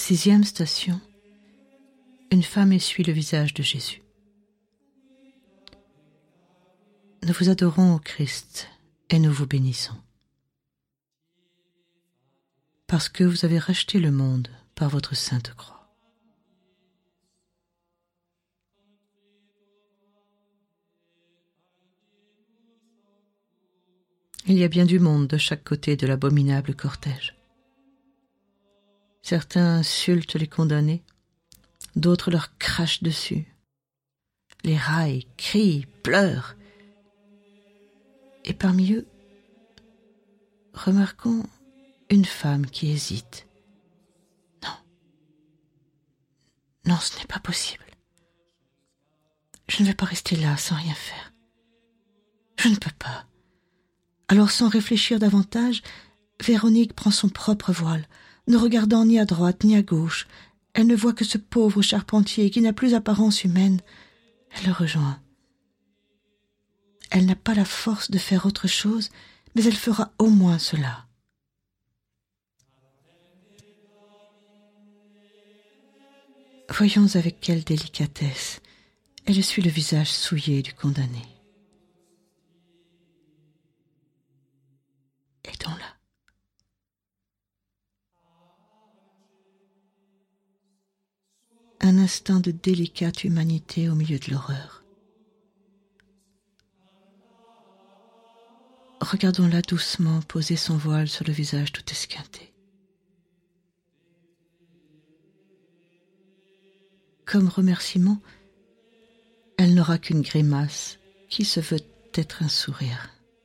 6e station. Une femme essuie le visage de Jésus. Nous vous adorons, ô Christ, et nous vous bénissons. Parce que vous avez racheté le monde par votre sainte croix. Il y a bien du monde de chaque côté de l'abominable cortège. Certains insultent les condamnés, d'autres leur crachent dessus, les raillent, crient, pleurent. Et parmi eux, remarquons une femme qui hésite. Non, ce n'est pas possible. Je ne vais pas rester là sans rien faire. Je ne peux pas. Alors, sans réfléchir davantage, Véronique prend son propre voile, ne regardant ni à droite ni à gauche. Elle ne voit que ce pauvre charpentier qui n'a plus apparence humaine. Elle le rejoint. Elle n'a pas la force de faire autre chose, mais elle fera au moins cela. Voyons avec quelle délicatesse elle essuie le visage souillé du condamné. Aidons-la. Un instant de délicate humanité au milieu de l'horreur. Regardons-la doucement poser son voile sur le visage tout esquinté. Comme remerciement, elle n'aura qu'une grimace qui se veut être un sourire.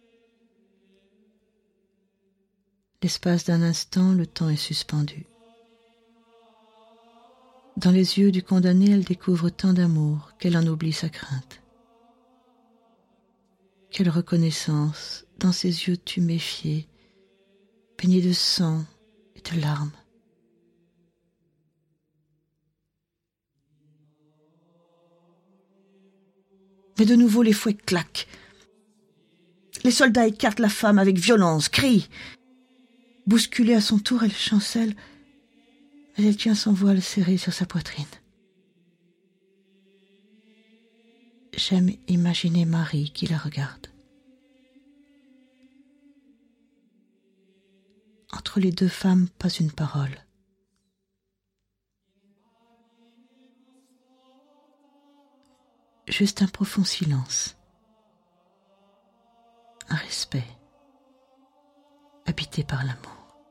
L'espace d'un instant, le temps est suspendu. Dans les yeux du condamné, elle découvre tant d'amour qu'elle en oublie sa crainte. Quelle reconnaissance dans ses yeux tuméfiés, baignés de sang et de larmes. Mais de nouveau les fouets claquent. Les soldats écartent la femme avec violence, crient. Bousculée à son tour, elle chancelle, mais elle tient son voile serré sur sa poitrine. J'aime imaginer Marie qui la regarde. Entre les deux femmes, pas une parole. Juste un profond silence. Un respect, habité par l'amour.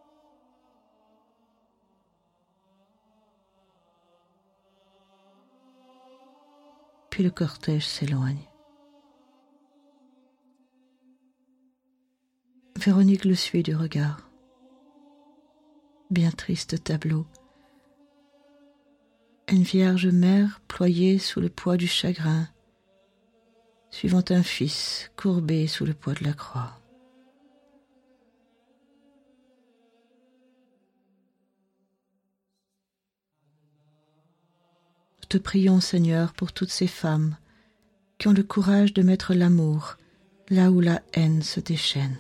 Puis le cortège s'éloigne. Véronique le suit du regard. Bien triste tableau. Une vierge mère ployée sous le poids du chagrin, suivant un fils courbé sous le poids de la croix. Nous te prions, Seigneur, pour toutes ces femmes qui ont le courage de mettre l'amour là où la haine se déchaîne.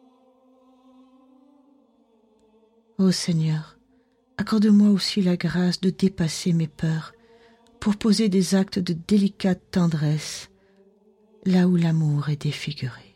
Ô Seigneur, accorde-moi aussi la grâce de dépasser mes peurs pour poser des actes de délicate tendresse là où l'amour est défiguré.